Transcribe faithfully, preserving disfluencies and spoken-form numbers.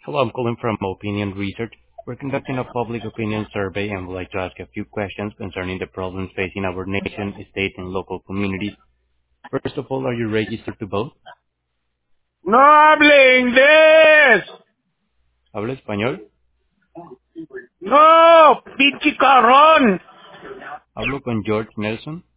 Hello, I'm calling from Opinion Research. We're conducting a public opinion survey and would like to ask a few questions concerning the problems facing our nation, state, and local communities. First of all, are you registered to vote? ¡No hable inglés! ¿Habla español? ¡No, pinche cabrón! Hablo con George Nelson.